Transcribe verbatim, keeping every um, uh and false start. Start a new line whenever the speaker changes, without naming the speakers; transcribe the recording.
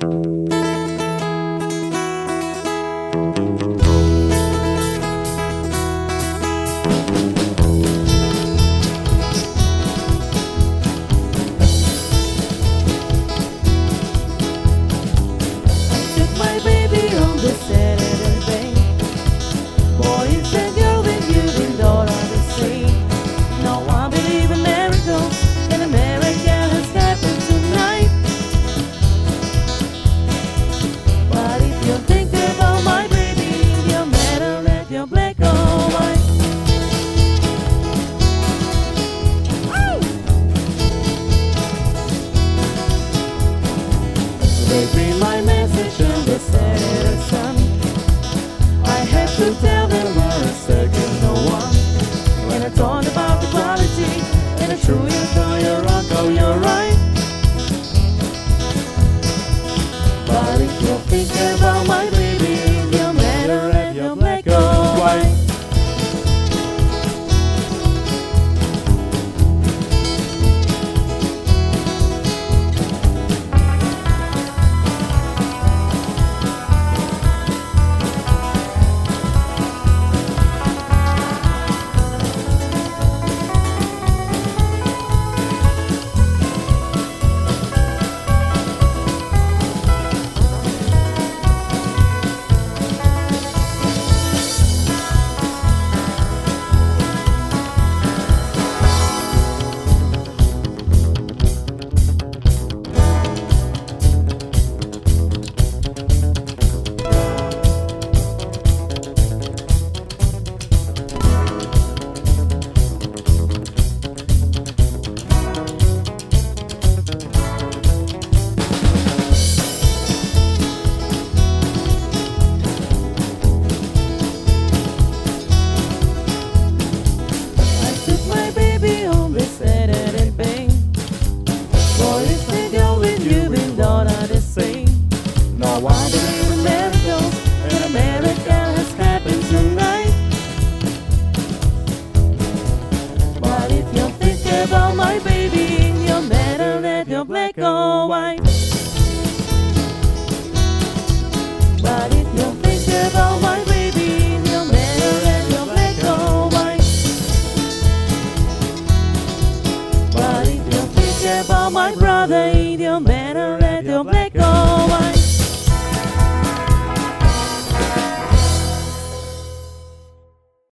They read my message and they said, son, I had to tell them I second no one. When I talked about the quality and the true you tell your uncle you're right. But if you think about my baby, you'll matter if you're black or white. Why do you remember in America has happened tonight? But if you think about my baby, you'll matter that you're black or white. But if you think about my baby, you'll matter that you're black or white. But if you think about my brother,